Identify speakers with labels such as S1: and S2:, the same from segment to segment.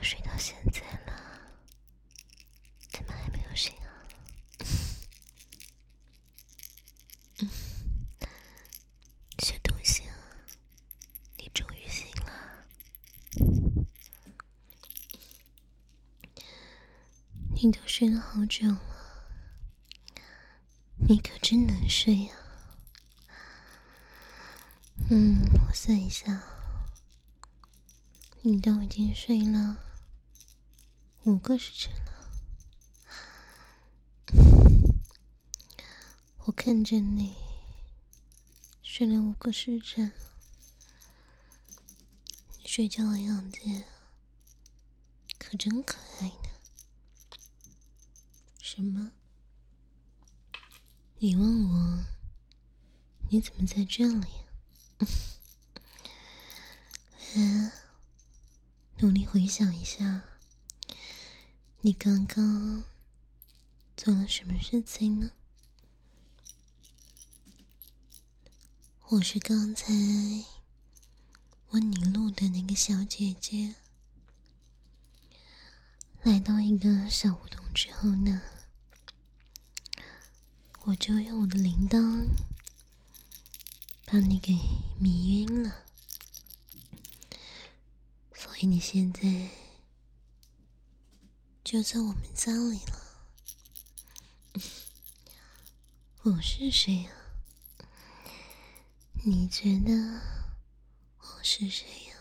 S1: 睡到现在了，怎么还没有醒啊？小东西啊，你终于醒了。你都睡了好久了，你可真能睡呀。我算一下，你都已经睡了5个时辰了。我看着你睡了5个时辰，你睡觉的样子可真可爱呢。什么？你问我你怎么在这里？努力回想一下，你刚刚做了什么事情呢？我是刚才问你路的那个小姐姐。来到一个小胡同之后呢，我就用我的铃铛把你给迷晕了，所以你现在就在我们家里了。我是谁啊？你觉得我是谁呀？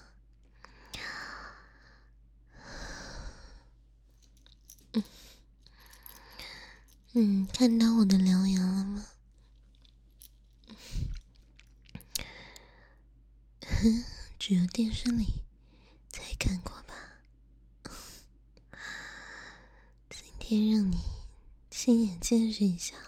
S1: 看到我的獠牙了吗？只有电视里才看过吧。今天让你亲眼见识一下。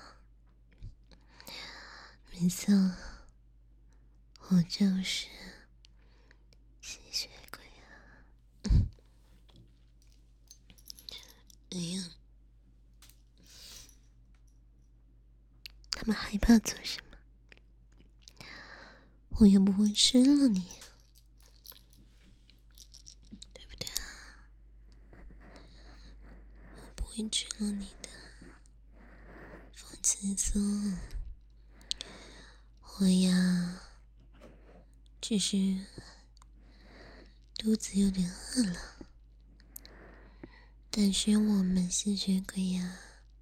S1: 没错，我就是吸血鬼啊。哎呀，他们害怕做什么？我又不会吃了你，对不对啊？我不会吃了你的，放轻松。我呀，只是肚子有点饿了。但是我们吸血鬼呀，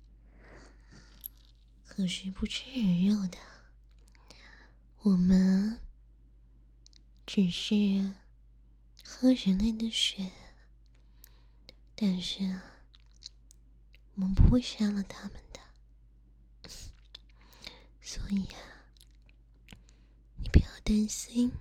S1: 可是不吃人肉的。我们只是喝人类的血，但是我们不会杀了他们的。所以你不要担心。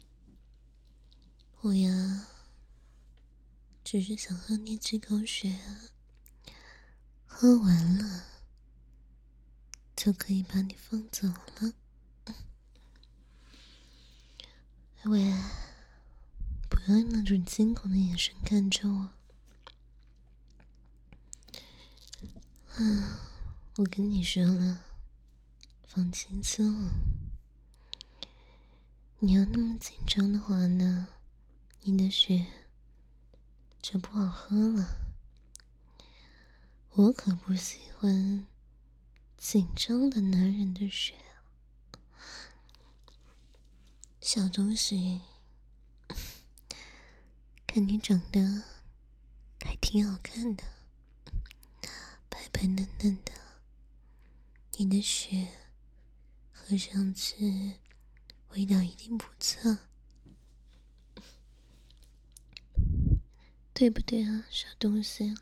S1: 我呀，只是想喝你几口血啊，喝完了就可以把你放走了。喂，不要用那种惊恐的眼神看着我。我跟你说了，放轻松。你要那么紧张的话呢，你的血就不好喝了。我可不喜欢紧张的男人的血。小东西，看你长得还挺好看的，白白嫩嫩的，你的血喝上去味道一定不错，对不对啊，小东西？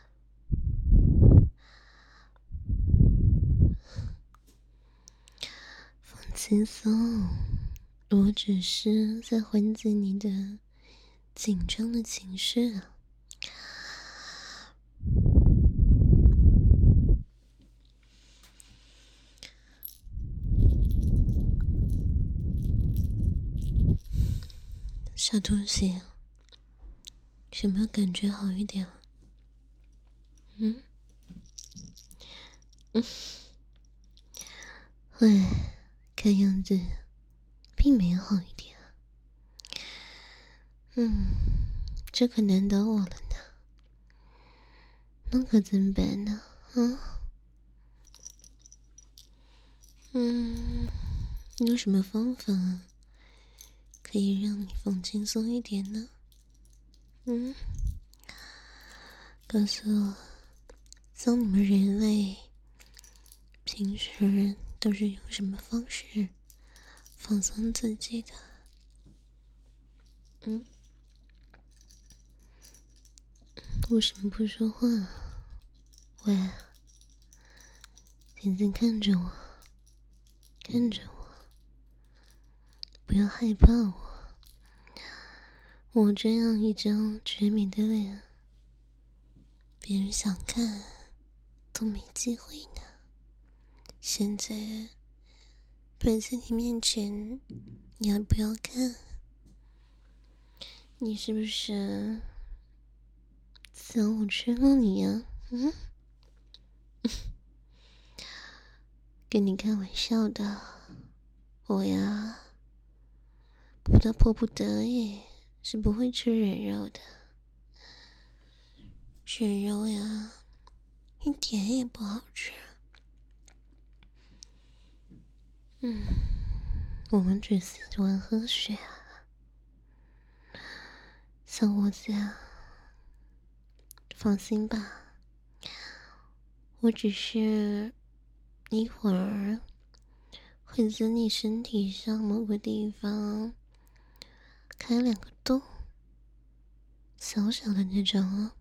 S1: 放轻松，我只是在缓解你的紧张的情绪啊。小东西，有没有感觉好一点？唉，看样子并没有好一点。 这可难倒我了呢。那可怎么办呢？有什么方法可以让你放轻松一点呢？告诉我，像你们人类平时都是用什么方式放松自己的？为什么不说话？喂，眼睛看着我，看着我，不要害怕我。我这样一张绝美的脸，别人想看都没机会呢。现在摆在你面前，你要不要看？你是不是想我吃了你呀？跟你开玩笑的，我呀，不到迫不得已是不会吃人肉的。人肉呀，一点也不好吃。我们只喜欢喝血啊，小伙子啊，放心吧，我只是一会儿会在你身体上某个地方开2个洞，小小的那种哦。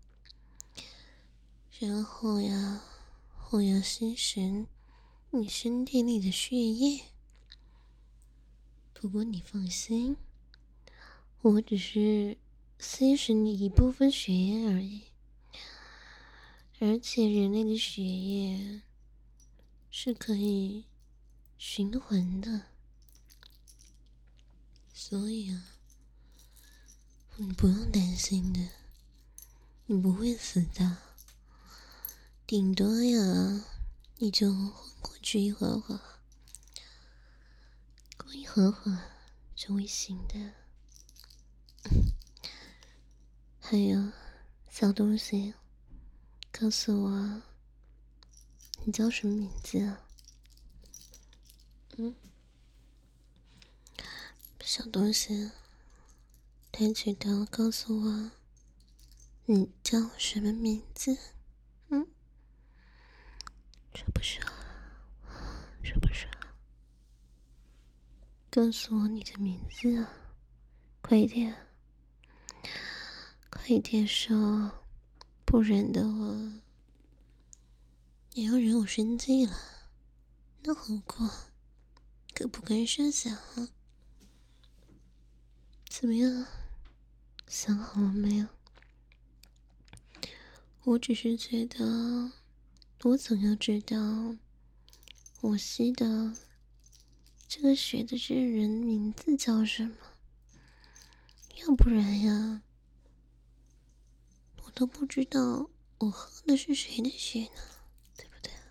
S1: 然后呀，我要吸食你身体里的血液。不过你放心，我只是吸食你一部分血液而已。而且人类的血液是可以循环的，所以啊，你不用担心的，你不会死的。顶多呀，你就昏过去一会儿会儿，过一会儿会儿就会醒的。还有，小东西，告诉我，你叫什么名字啊？小东西，抬起头告诉我，你叫什么名字？说不说？说不说？告诉我你的名字啊！快一点，快一点说，不然的话，你要惹我生气了，那后果可不敢设想啊！怎么样？想好了没有？我只是觉得，我总要知道，我吸的这个血的这人名字叫什么，要不然呀，我都不知道我喝的是谁的血呢，对不对？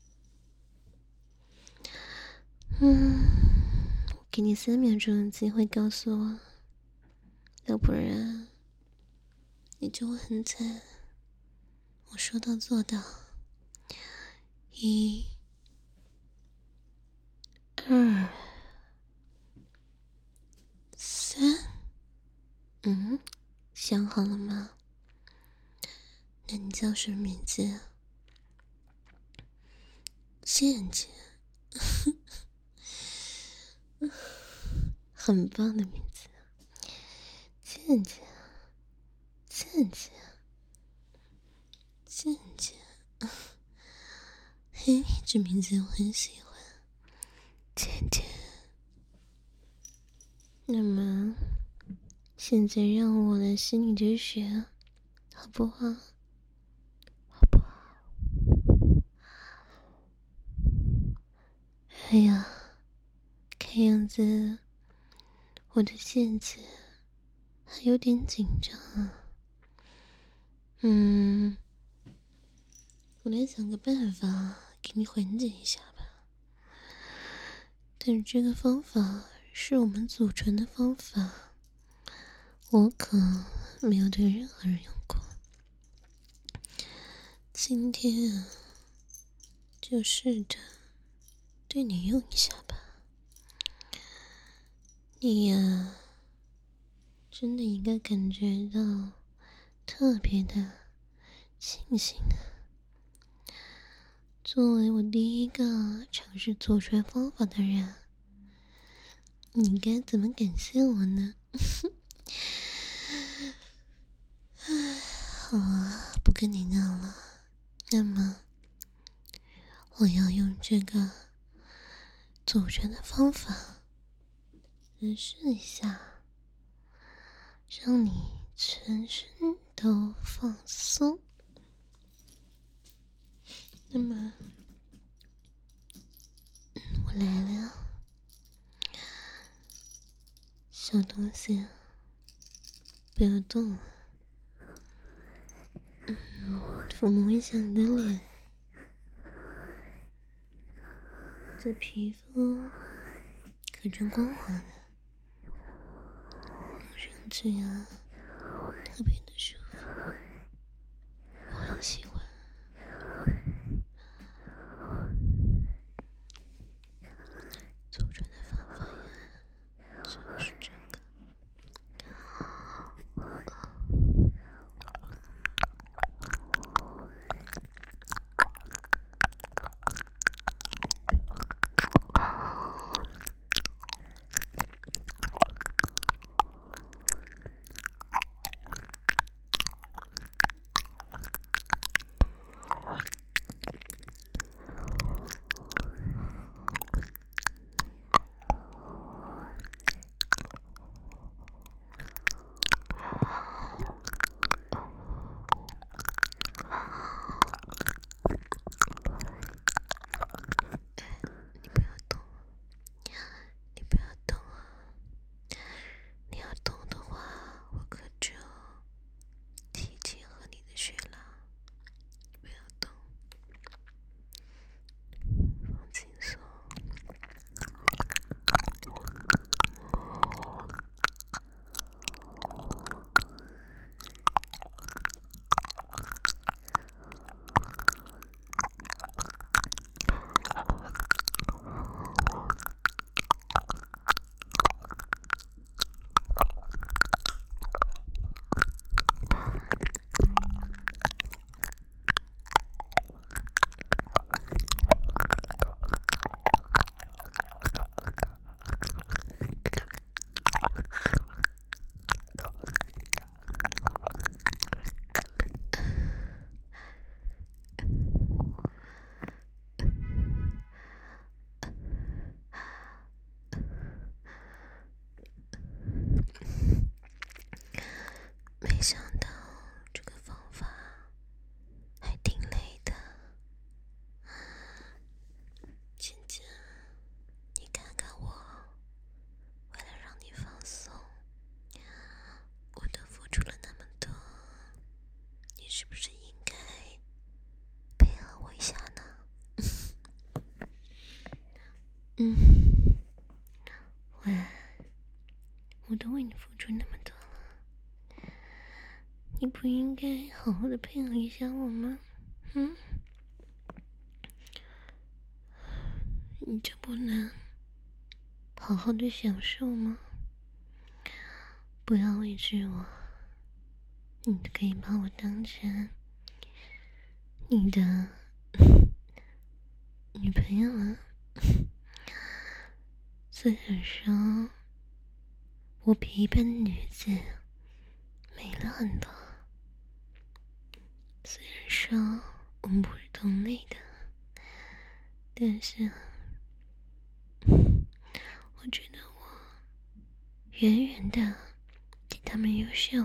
S1: 我给你3秒钟的机会告诉我，要不然你就会很惨。我说到做到。1、2、3，想好了吗？那你叫什么名字？倩倩。很棒的名字，倩倩，倩倩，倩倩。嘿，这名字我很喜欢，倩倩。那么，现在让我来吸你的血，好不好？好不好？哎呀，看样子我的倩倩还有点紧张啊。我来想个办法给你缓解一下吧。但是这个方法是我们祖传的方法，我可没有对任何人用过。今天啊，就试着对你用一下吧。你呀，真的应该感觉到特别的庆幸啊！作为我第一个尝试祖传方法的人，你该怎么感谢我呢？好啊，不跟你闹了。那么，我要用这个祖传的方法来试一下，让你全身都放松。那么，我来了，小东西，不要动。抚摸一下你的脸，这皮肤可真光滑呢，摸上去啊，特别的舒服，我很喜欢。祖传的方法呀，就是这个。你不要动啊！你要动的话，我可就提前喝你的血了。不要动，放轻松。没想到这个方法还挺累的。芊芊，你看看我，为了让你放松，我都付出了那么多，你是不是应该配合我一下呢？我都为你付出那么多了，你不应该好好的配合一下我吗？你就不能好好的享受吗？不要委屈我，你可以把我当成你的女朋友啊。虽然说我比一般的女子美了很多，虽然说我们不是同类的，但是我觉得我远远的比他们优秀。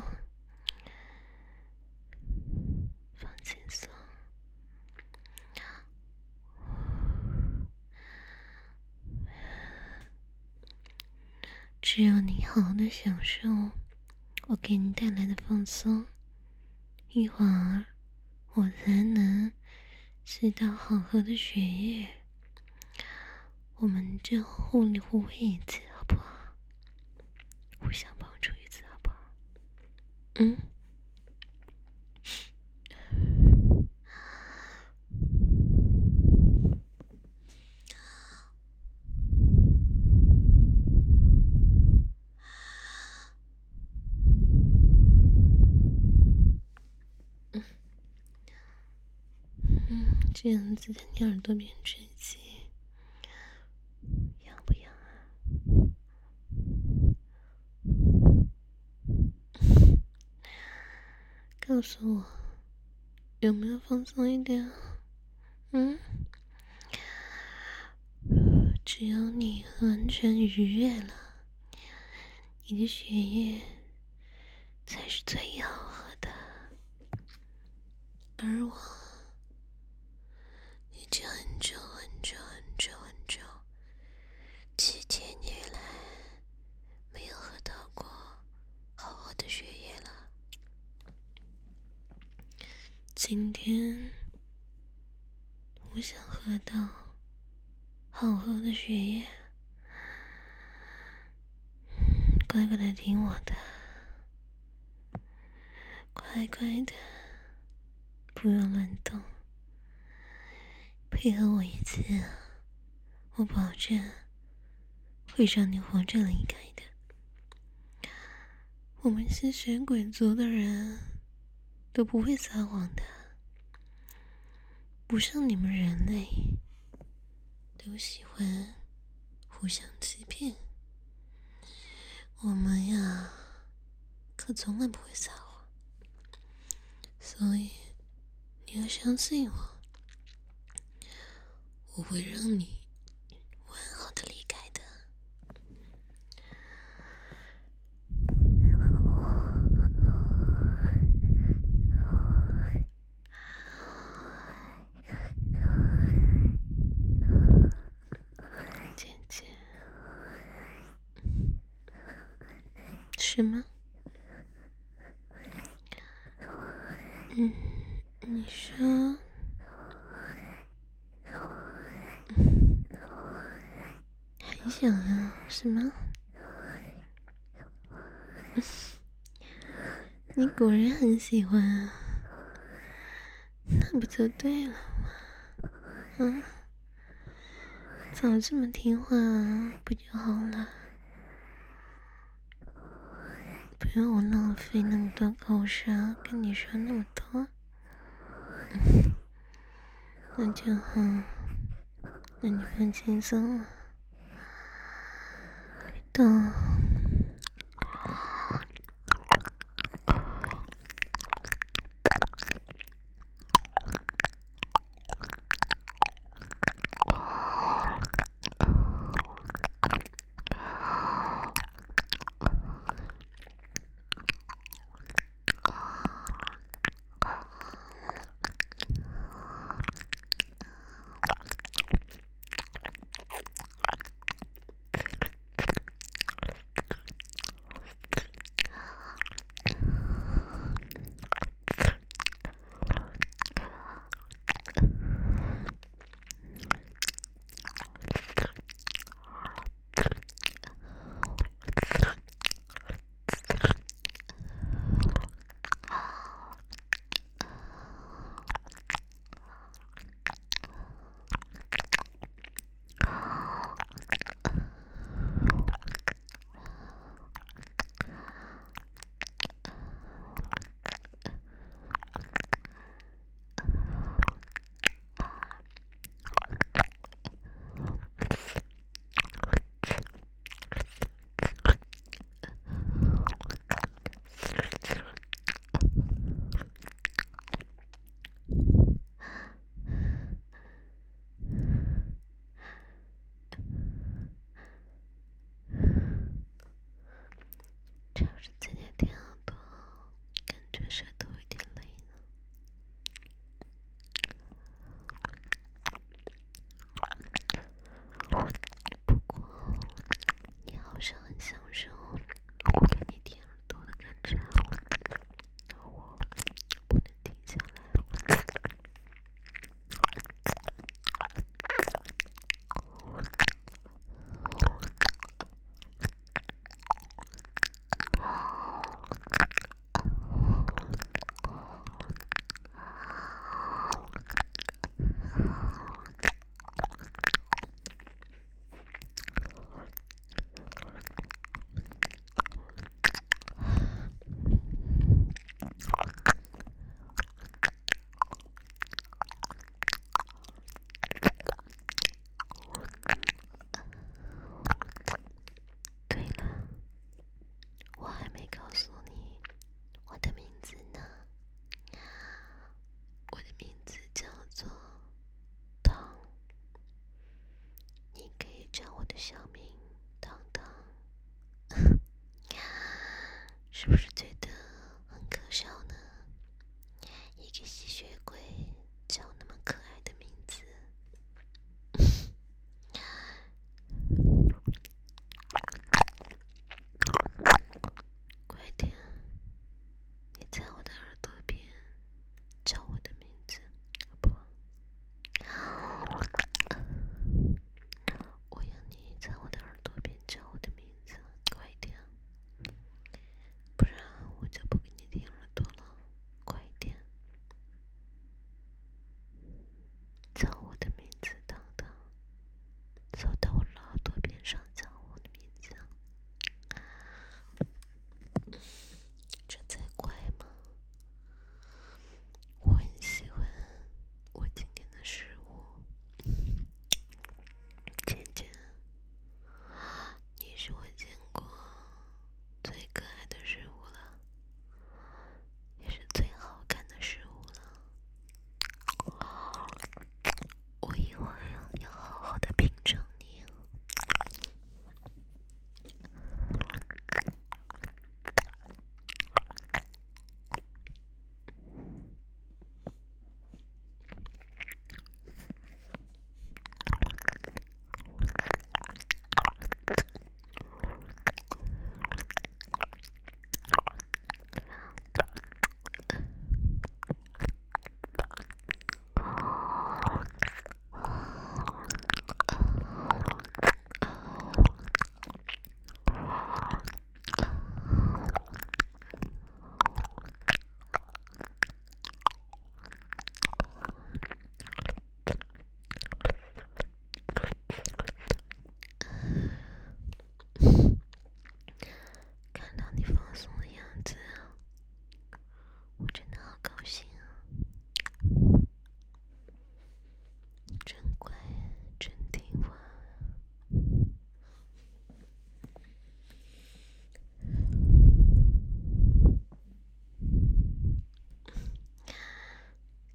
S1: 放轻松，只有你好好的享受我给你带来的放松，一会儿我才能吃到好喝的血液，我们就互利互惠一次好不好？互相帮助一次好不好？ 嗯。这样子在你耳朵边吹气，痒不痒啊？告诉我，有没有放松一点？只有你完全愉悦了，你的血液才是最柔和的，而我已经很久7天以来没有喝到过好喝的血液了。今天我想喝到好喝的血液，乖乖的听我的，乖乖的，不要乱动，配合我一次，我保证会让你活着离开的。我们吸血鬼族的人都不会撒谎的，不像你们人类都喜欢互相欺骗。我们呀，可从来不会撒谎，所以你要相信我，我会让你完好的离开的。姐姐，什么？你说还想要什么？你果然很喜欢啊，那不就对了吗？早这么听话不就好了？不用我浪费那么多口舌跟你说那么多。那就好，那你放轻松了。动。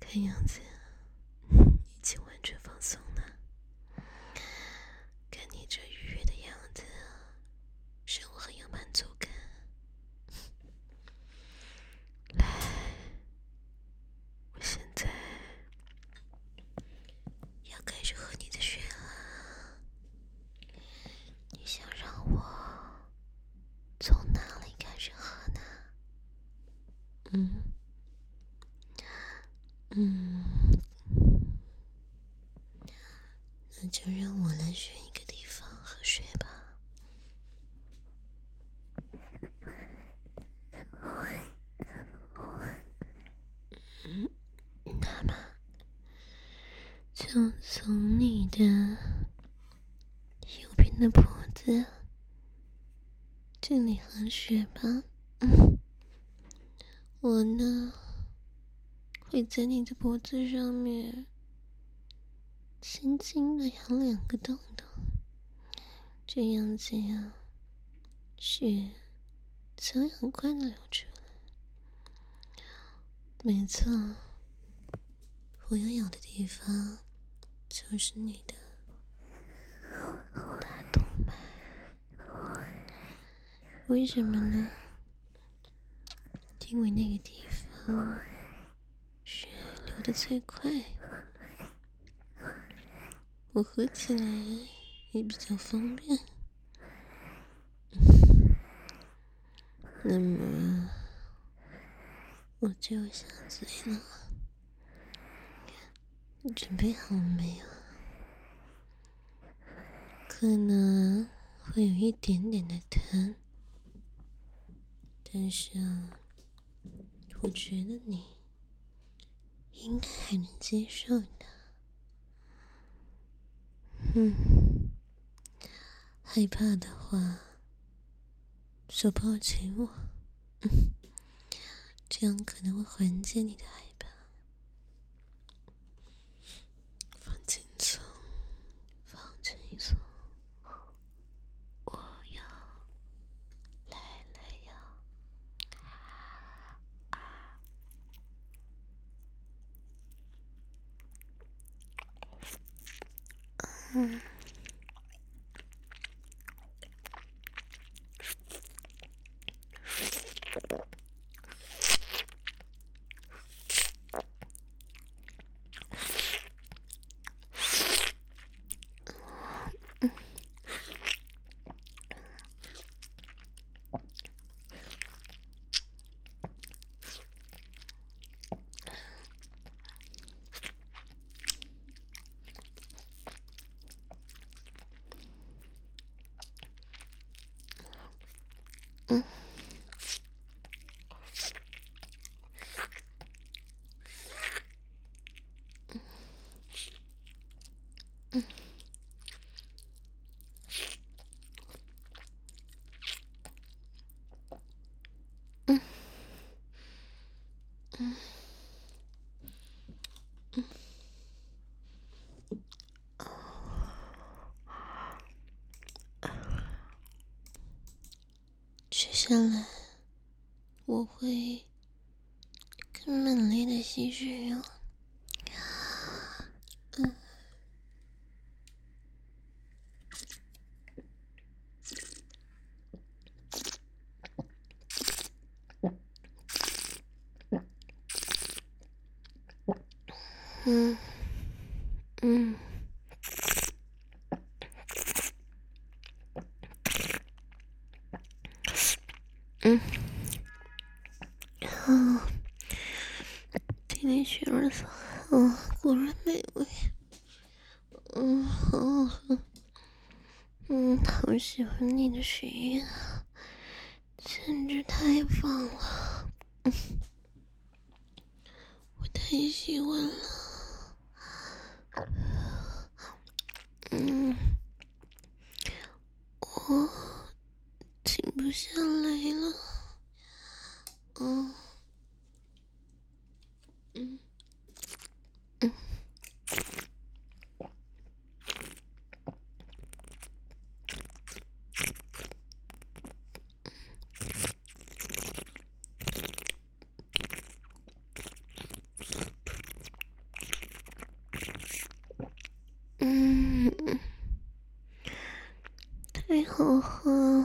S1: 看样子已经完全放松了。看你这愉悦的样子，让我很有满足感。来，我现在要开始喝你的血了。你想让我从哪里开始喝呢？那就让我来选一个地方喝水吧。那么，就从你的右边的脖子这里喝水吧。我呢，会在你的脖子上面轻轻的咬2个洞洞，这样子呀，血才会很快的流出来。没错，我要咬的地方就是你的大动脉。为什么呢？因为那个地方血流得最快，我喝起来也比较方便。那么我就下嘴了，你准备好了没有？可能会有一点点的疼，但是我觉得你应该还能接受的。害怕的话就抱紧我，这样可能会缓解你的害怕。放轻松，放轻松，我要来要。接下来我会更猛烈的吸水哦。听你血儿色，果然美味。好喜欢你的血液，简直太棒了。我太喜欢了。我停不下来了。 嗯，太好喝了。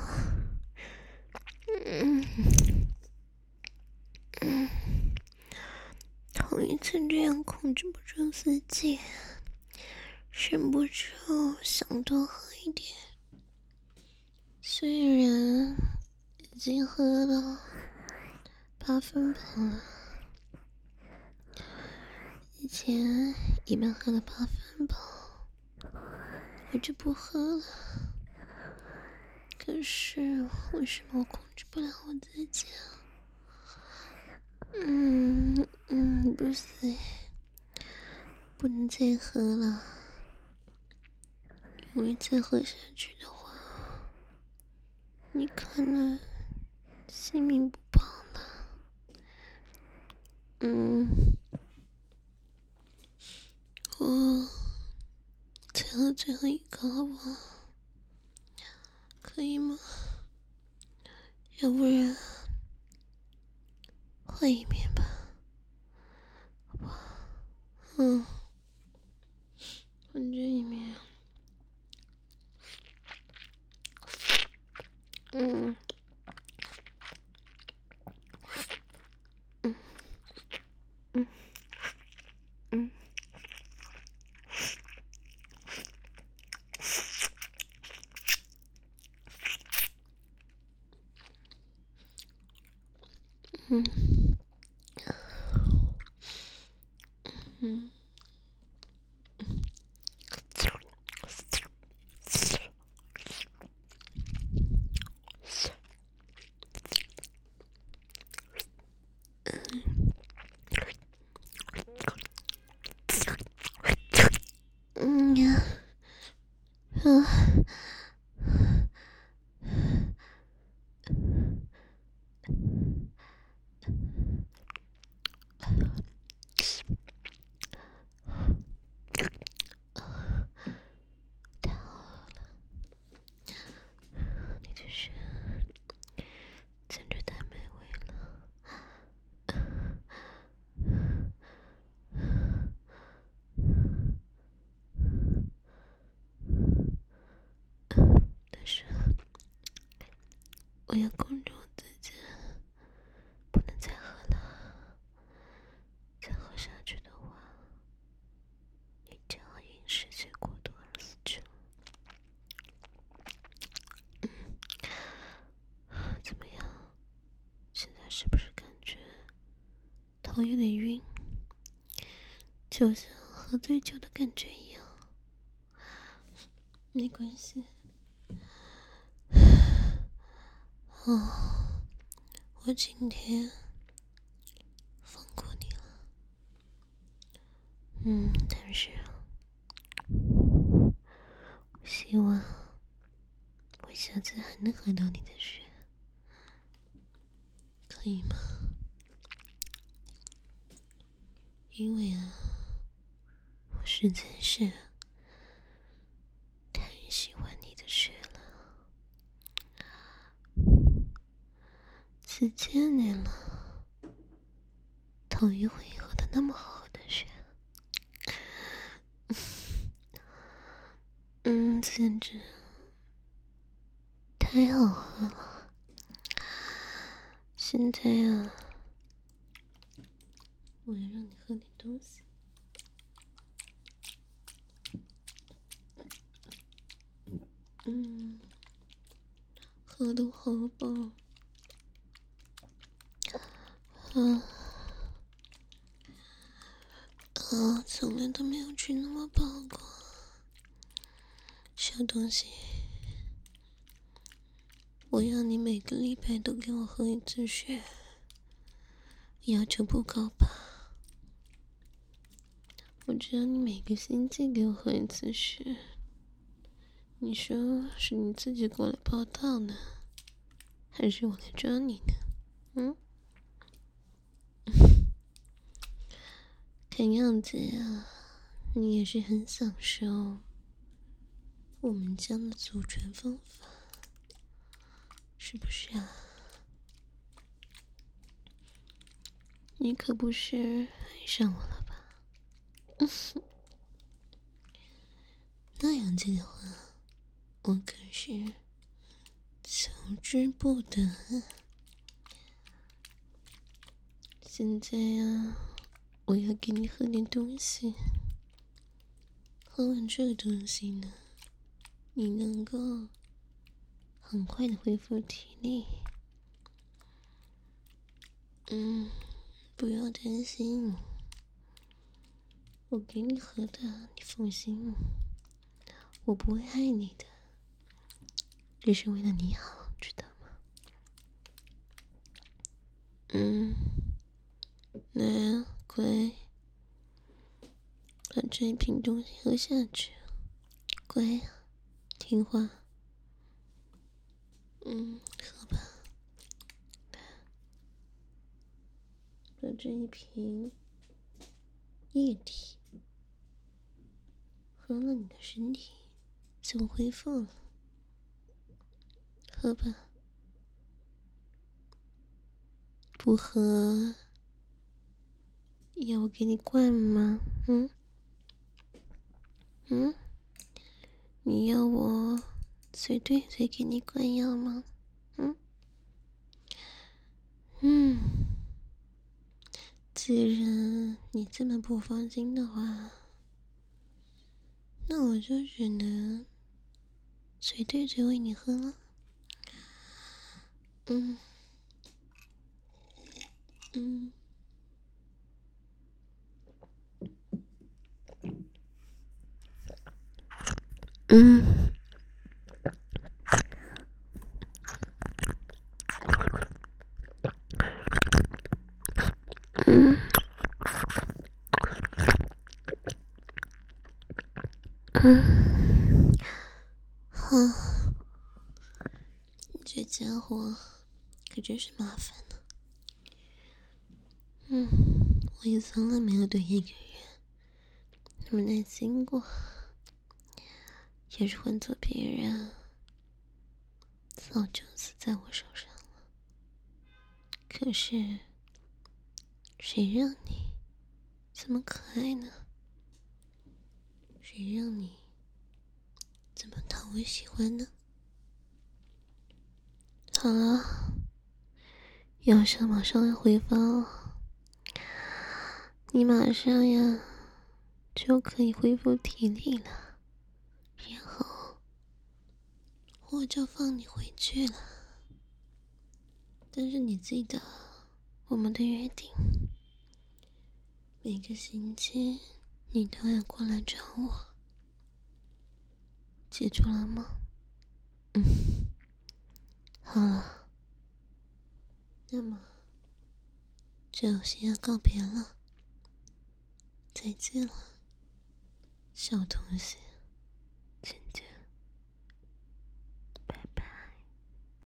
S1: 头一次这样控制不住自己，忍不住想多喝一点。虽然已经喝了8分饱了，以前一般喝了8分饱，我就不喝了。可是为什么我控制不了我自己啊？不行，不能再喝了，因为再喝下去的话，你可能性命不保了。我再喝最后一个好不好？可以吗？要不然换一面吧，好不好？换这一面。你这是简直太美味了。但是我要控制我自己，不能再喝了。再喝下去的话，你就要因失血过多而死去了。怎么样？现在是不是感觉头有点晕，就像喝醉酒的感觉一样？没关系。我今天放过你了。但是我希望我下次还能喝到你的血，可以吗？因为我实在是太喜欢你的血了，只见你了，头一回喝的那么好喝的血，简直太好喝了。现在我要让你喝点东西。喝得好饱。从来都没有吃那么饱过。小东西，我要你每个礼拜都给我喝一次血，要求不高吧？我只要你每个星期给我喝一次血，你说是你自己过来报道呢，还是我来抓你呢？看样子你也是很享受我们家的祖传方法，是不是啊？你可不是爱上我了吧？ 那样子的话，我可是求之不得。现在啊，我要给你喝点东西，喝完这个东西呢，你能够很快的恢复体力。不要担心，我给你喝的，你放心，我不会害你的，这是为了你好，知道吗？来啊，乖，把这一瓶东西喝下去，乖啊，听话。喝吧，把这一瓶液体喝了，你的身体就恢复了。喝吧，不喝，要我给你灌吗？你要我嘴对嘴给你灌药吗？既然你这么不放心的话，那我就只能嘴对嘴喂你喝了。嗯。好，这家伙可真是麻烦呢。我也从来没有对一个人那么耐心过。要是换做别人，早就死在我手上了。可是，谁让你这么可爱呢？谁让你这么讨我喜欢呢？好了，药效马上要回发了，你马上呀就可以恢复体力了，然后我就放你回去了。但是你记得我们的约定，每个星期你都要过来找我，记住了吗？好了，那么就先要告别了，再见了，小东西，再见。